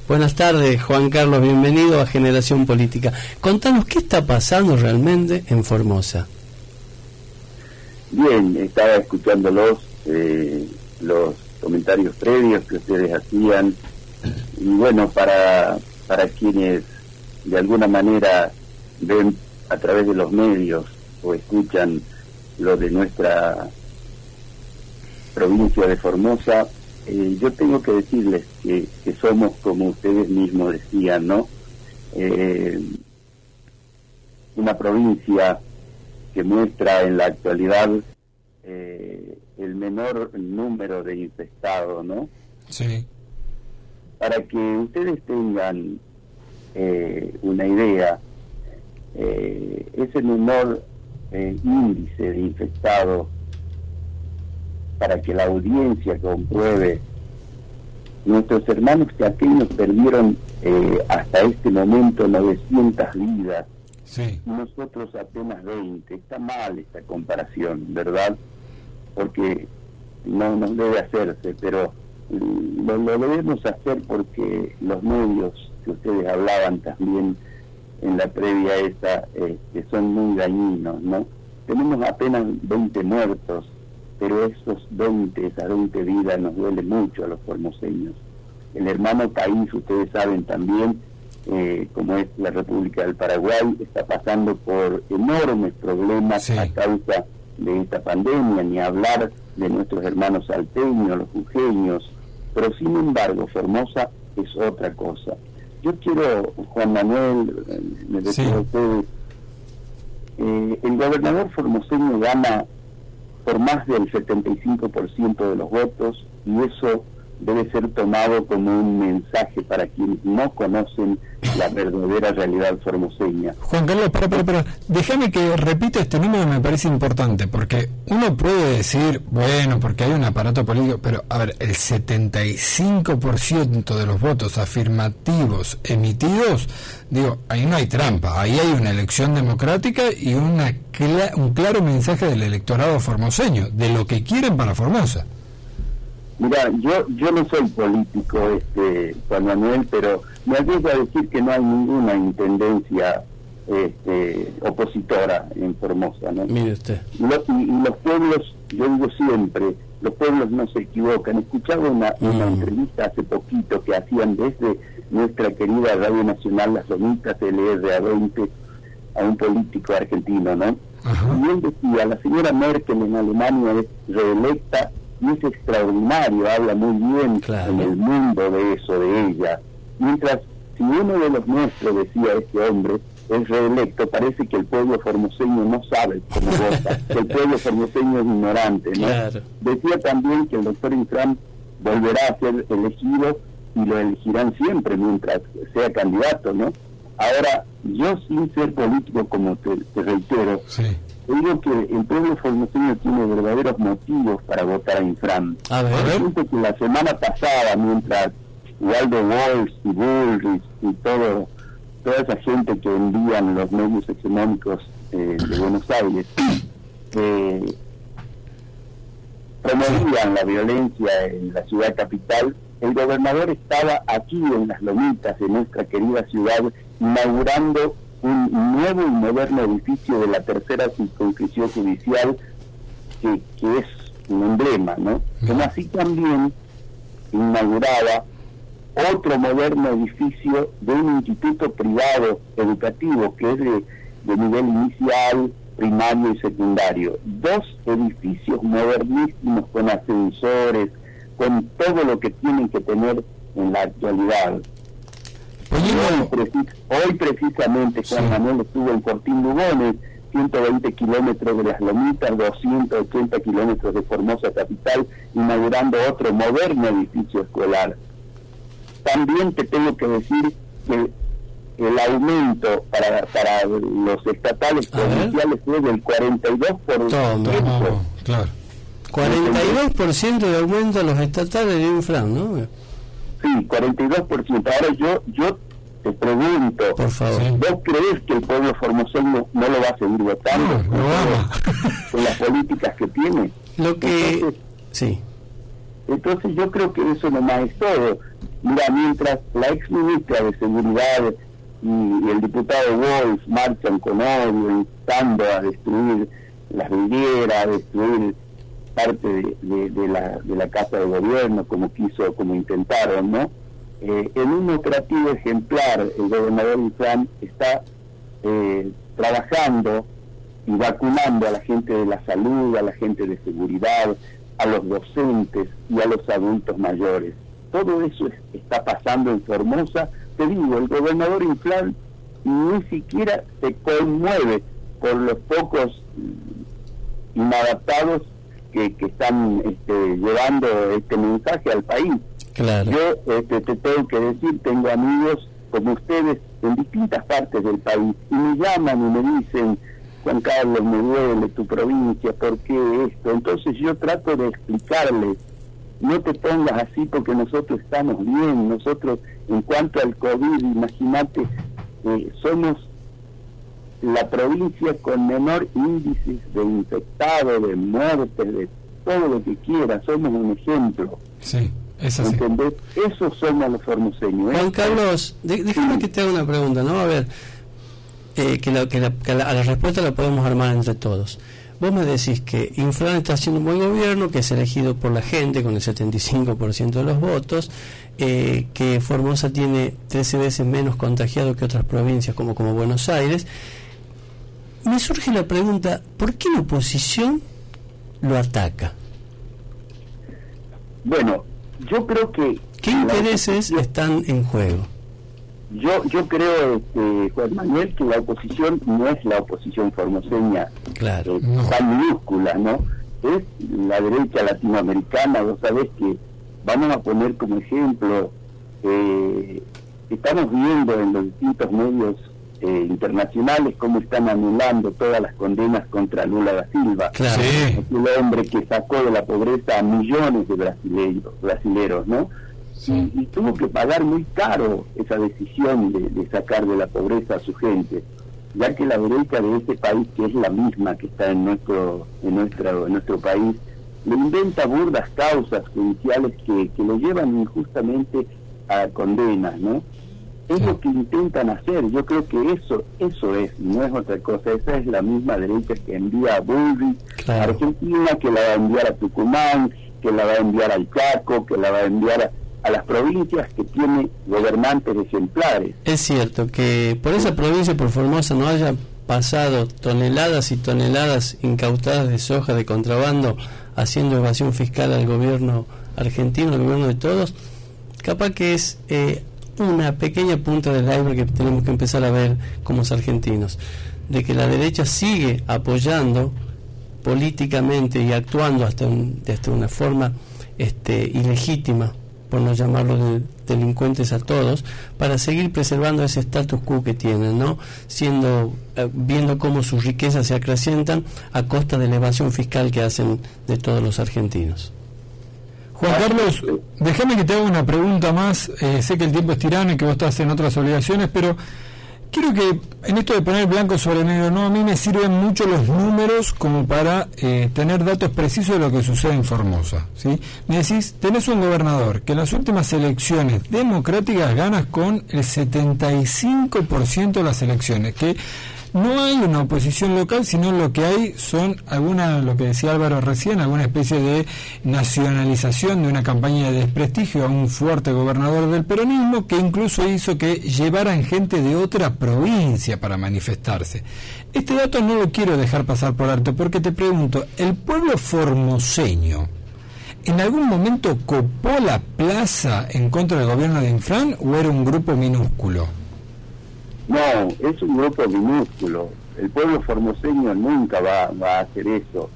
Buenas tardes, Juan Carlos, bienvenido a Generación Política. Contanos, ¿qué está pasando realmente en Formosa? Bien, estaba escuchando los comentarios previos que ustedes hacían, y bueno, para quienes de alguna manera ven a través de los medios o escuchan lo de nuestra provincia de Formosa, yo tengo que decirles que somos, como ustedes mismos decían, ¿no? Una provincia que muestra en la actualidad el menor número de infectados, ¿no? Sí. Para que ustedes tengan una idea, ese menor índice de infectados, para que la audiencia compruebe, nuestros hermanos chaqueños perdieron hasta este momento 900 vidas, sí. Nosotros apenas 20. Está mal esta comparación, ¿verdad? Porque no nos debe hacerse, pero lo debemos hacer porque los medios que ustedes hablaban también en la previa esta, que son muy dañinos, ¿no? Tenemos apenas 20 muertos, pero esas 20 vidas nos duele mucho a los formoseños. El hermano país, ustedes saben también, como es la República del Paraguay, está pasando por enormes problemas, sí, a causa de esta pandemia, ni hablar de nuestros hermanos salteños, los jujeños, pero sin embargo Formosa es otra cosa. Yo quiero, Juan Manuel, me decía, sí, a ustedes, el gobernador formoseño gana por más del 75% de los votos, y eso debe ser tomado como un mensaje para quienes no conocen la verdadera realidad formoseña. Juan Carlos, pero déjame que repita este número, me parece importante, porque uno puede decir, bueno, porque hay un aparato político, pero a ver, el 75% de los votos afirmativos emitidos, digo, ahí no hay trampa, ahí hay una elección democrática y un claro mensaje del electorado formoseño, de lo que quieren para Formosa. Mira, yo no soy político, Juan Manuel, pero me arriesgo a decir que no hay ninguna intendencia opositora en Formosa, ¿no? Mire usted. Y los pueblos, yo digo siempre, los pueblos no se equivocan. Escuchaba una entrevista hace poquito que hacían desde nuestra querida Radio Nacional Las Lomitas, LRA20, a un político argentino, ¿no? Ajá. Y él decía, la señora Merkel en Alemania es reelecta, y es extraordinario, habla muy bien, claro, en el mundo de eso, de ella. Mientras, si uno de los nuestros, decía este hombre, es reelecto, parece que el pueblo formoseño no sabe cómo vota, que el pueblo formoseño es ignorante, ¿no? Claro. Decía también que el doctor Infram volverá a ser elegido y lo elegirán siempre mientras sea candidato, ¿no? Ahora, yo sin ser político, como te reitero, sí, digo que el pueblo formoseño tiene verdaderos motivos para votar a Infram. A ver. Siento que la semana pasada, mientras Waldo Walsh y Bullrich y toda esa gente que envían los medios económicos de Buenos Aires promovían la violencia en la ciudad capital, el gobernador estaba aquí en Las Lomitas, en nuestra querida ciudad, inaugurando un nuevo y moderno edificio de la tercera circunscripción judicial, que es un emblema, ¿no? Como así también inauguraba otro moderno edificio de un instituto privado educativo que es de nivel inicial, primario y secundario. 2 edificios modernísimos con ascensores, con todo lo que tienen que tener en la actualidad. Hoy precisamente Juan Manuel estuvo en Fortín Lugones, 120 kilómetros de Las Lomitas, 280 kilómetros de Formosa capital, inaugurando otro moderno edificio escolar. También te tengo que decir que el aumento para los estatales provinciales fue del 42%. Claro. 42% de aumento a los estatales de Infram, ¿no? Sí, 42%. Ahora yo te pregunto, por favor, ¿vos crees que el pueblo formoseño no lo va a seguir votando con las políticas que tiene? Lo que... Entonces, sí. Entonces yo creo que eso nomás es todo. Mira, mientras la ex ministra de Seguridad y el diputado Wolf marchan con odio, instando a destruir las vidrieras, a destruir parte de la casa de gobierno, como intentaron, ¿no? En un operativo ejemplar, el gobernador Infran está trabajando y vacunando a la gente de la salud, a la gente de seguridad, a los docentes y a los adultos mayores. Todo eso está pasando en Formosa. Te digo, el gobernador Infran ni siquiera se conmueve por los pocos inadaptados que están llevando este mensaje al país. Claro. Yo te tengo que decir, tengo amigos como ustedes en distintas partes del país y me llaman y me dicen: Juan Carlos, me duele tu provincia, ¿por qué esto? Entonces yo trato de explicarles: no te pongas así porque nosotros estamos bien. Nosotros, en cuanto al COVID, imagínate, somos la provincia con menor índice de infectados, de muertes, de todo lo que quiera. Somos un ejemplo. Sí, es así. ¿Entendés? Eso somos los formoseños. Juan Carlos, déjame que te haga una pregunta, ¿no? A ver, que a la respuesta la podemos armar entre todos. Vos me decís que Infran está haciendo un buen gobierno, que es elegido por la gente con el 75% de los votos, que Formosa tiene 13 veces menos contagiado que otras provincias como Buenos Aires. Me surge la pregunta: ¿por qué la oposición lo ataca? Bueno, yo creo que... ¿Qué intereses están en juego? Yo creo, Juan Manuel, que la oposición no es la oposición formoseña, claro, tan minúscula, ¿no? Es la derecha latinoamericana. Vos sabés que, vamos a poner como ejemplo, estamos viendo en los distintos medios internacionales cómo están anulando todas las condenas contra Lula da Silva, claro. Sí. El hombre que sacó de la pobreza a millones de brasileros, ¿no? Sí. Y tuvo que pagar muy caro esa decisión de sacar de la pobreza a su gente, ya que la derecha de este país, que es la misma que está en nuestro país, le inventa burdas causas judiciales que lo llevan injustamente a condenas, ¿no? Es lo que intentan hacer. Yo creo que eso es, no es otra cosa. Esa es la misma derecha que envía a Bullrich, claro, a Argentina, que la va a enviar a Tucumán, que la va a enviar al Chaco, que la va a enviar a las provincias que tiene gobernantes ejemplares. Es cierto que por esa provincia, por Formosa, no haya pasado toneladas y toneladas incautadas de soja de contrabando, haciendo evasión fiscal al gobierno argentino, al gobierno de todos. Capaz que es una pequeña punta del iceberg que tenemos que empezar a ver como argentinos, de que la derecha sigue apoyando políticamente y actuando hasta una forma ilegítima, por no llamarlo de delincuentes a todos, para seguir preservando ese status quo que tienen, ¿no? Viendo cómo sus riquezas se acrecientan a costa de la evasión fiscal que hacen de todos los argentinos. Juan Carlos, déjame que te haga una pregunta más. Sé que el tiempo es tirano y que vos estás en otras obligaciones, pero quiero que en esto de poner blanco sobre negro, no, a mí me sirven mucho los números como para tener datos precisos de lo que sucede en Formosa, ¿sí? Me decís, tenés un gobernador que en las últimas elecciones democráticas ganas con el 75% de las elecciones, que no hay una oposición local, sino lo que hay son lo que decía Álvaro recién, alguna especie de nacionalización de una campaña de desprestigio a un fuerte gobernador del peronismo, que incluso hizo que llevaran gente de otra provincia para manifestarse. Este dato no lo quiero dejar pasar por alto, porque te pregunto, ¿el pueblo formoseño en algún momento copó la plaza en contra del gobierno de Infran o era un grupo minúsculo? No, es un grupo minúsculo. El pueblo formoseño nunca va a hacer eso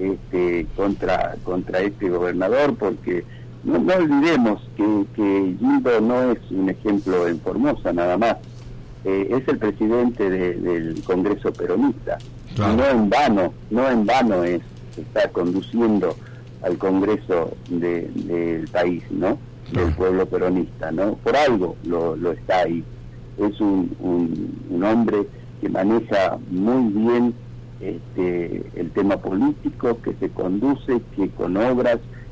contra este gobernador, porque no olvidemos que Gildo no es un ejemplo en Formosa nada más. Es el presidente del Congreso peronista. Claro. No en vano está conduciendo al Congreso del país, ¿no? Claro. Del pueblo peronista, ¿no? Por algo lo está ahí. Es un hombre que maneja muy bien el tema político, que se conduce, que con obras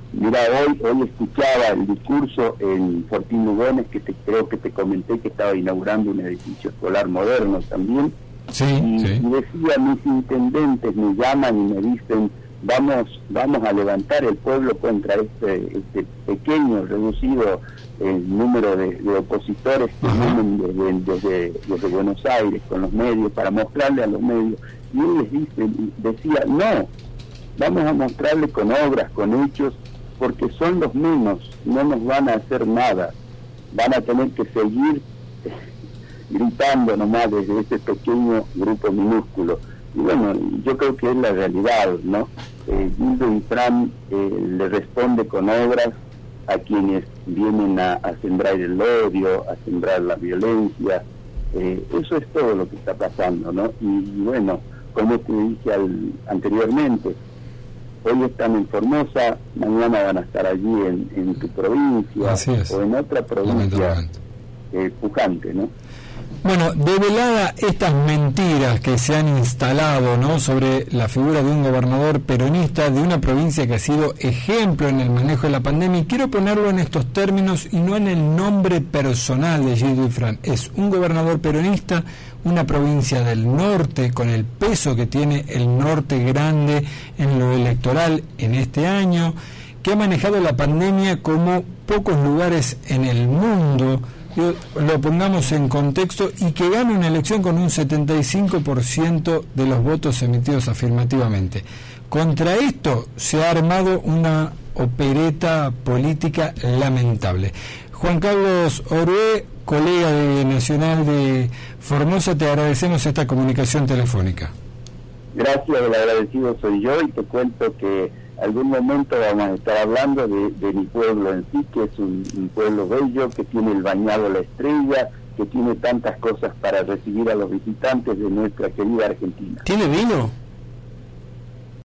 Mira, hoy escuchaba el discurso en Fortín Lugones, creo que te comenté que estaba inaugurando un edificio escolar moderno también. Sí, y sí. decía, mis intendentes me llaman y me dicen, vamos a levantar el pueblo contra este pequeño, reducido número de opositores que vienen desde Buenos Aires con los medios, para mostrarle a los medios. Y él decía, no, vamos a mostrarle con obras, con hechos, porque son los menos, no nos van a hacer nada, van a tener que seguir gritando nomás desde ese pequeño grupo minúsculo. Y bueno, yo creo que es la realidad, ¿no? Guido Infran le responde con obras a quienes vienen a sembrar el odio, a sembrar la violencia. Eso es todo lo que está pasando, ¿no? Y bueno, como te dije anteriormente, hoy están en Formosa, mañana van a estar allí en tu provincia o en otra provincia pujante, ¿no? Bueno, develada estas mentiras que se han instalado, ¿no?, sobre la figura de un gobernador peronista de una provincia que ha sido ejemplo en el manejo de la pandemia, y quiero ponerlo en estos términos y no en el nombre personal de Guido Infran. Es un gobernador peronista, una provincia del norte, con el peso que tiene el norte grande en lo electoral en este año, que ha manejado la pandemia como pocos lugares en el mundo. Lo pongamos en contexto, y que gane una elección con un 75% de los votos emitidos afirmativamente. Contra esto se ha armado una opereta política lamentable. Juan Carlos Orué, colega de Nacional de Formosa, te agradecemos esta comunicación telefónica. Gracias, el agradecido soy yo, y te cuento que algún momento vamos a estar hablando de mi pueblo en sí, que es un pueblo bello, que tiene el bañado La Estrella, que tiene tantas cosas para recibir a los visitantes de nuestra querida Argentina. ¿Tiene vino?